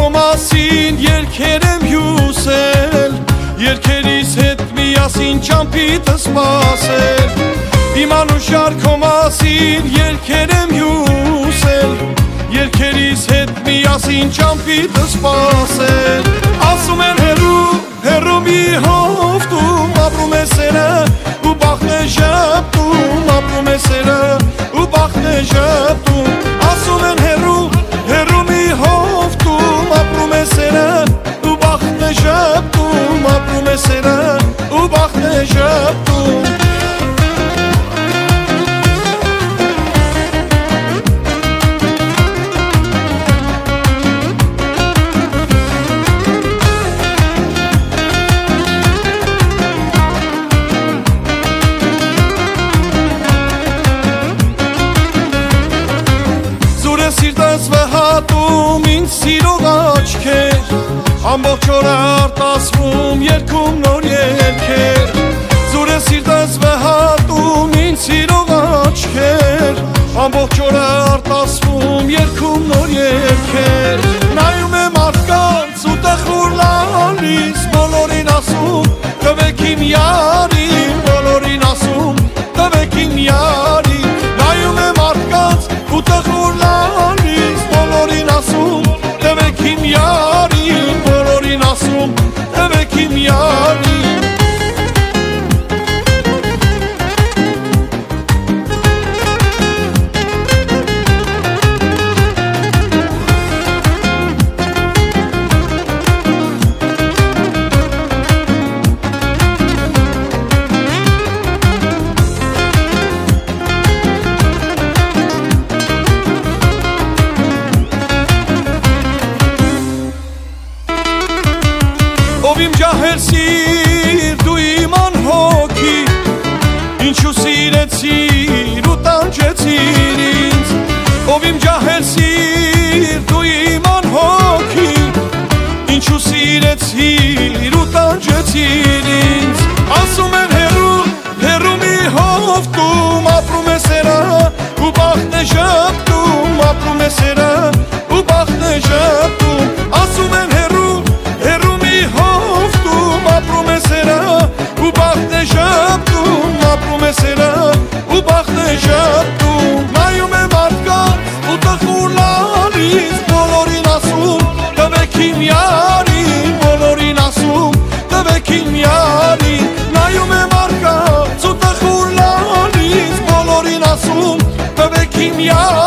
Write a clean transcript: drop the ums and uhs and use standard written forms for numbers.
մասին երկեր եմ հյուսել, երկերիս հետ միասին ճամփիտը սպասել։ Իմ անուշար քո մասին երկեր եմ հյուսել, երկերիս հետ միասին ճամփիտը սպասել։ Ասում են հերու, հերու մի հովտում ապրում է սերը, ու բախտն է ժպտում ապրում է սերը, ու բախտն է ժպտում։ Ասում են հերու, հերու մի հովտում ապրում է սերը, ու բախտն է ժպտում ապրում է սերը, ու բախտն է ժպտում։ Սիրտս վհատում ինձ սիրող աչքեր, ամբողջ օրը արտասվում երգում նոր երգեր։ Զուր է սիրտս վհատում ինձ սիրող աչքեր, ամբողջ օրը արտասվում երգում նոր երգեր։ Նայում եմ մարդկանց ու տխուր լալիս, բոլորին ասում տվեք իմ յարին, բոլորին ասում տվեք իմ յարին։ Նայում եմ մարդկանց ու տխուր լալիս, բոլորին ասում տվեք իմ յարին, բոլորին ասում տվեք իմ յարին։ Ով իմ ջահել սիրտ ու իմ անհոգի, ինչու սիրեցիր ու տանջեցիր ինձ։ Ով իմ ջահել սիրտ ու իմ անհոգի, ինչու սիրեցիր ու տանջեցիր ինձ։ Ասում են հերու, հերու մի հովտում ապրում է սերը, ու բախտն է ժպտում ապրում է սերը, ու բախտն է ժպտում։ Ասում են հերու, հերու մի հովտում ապրում է սերը, ու բախտն է ժպտում ապրում է սերը, ու բախտն է ժպտում։ Նայում եմ մարդկանց ու տխուր լալիս, բոլորին ասում տվեք իմ յարին, բոլորին ասում տվեք իմ յարին։ Նայում եմ մարդկանց ու տխուր լալիս, բոլորին ասում տվեք իմ յարին։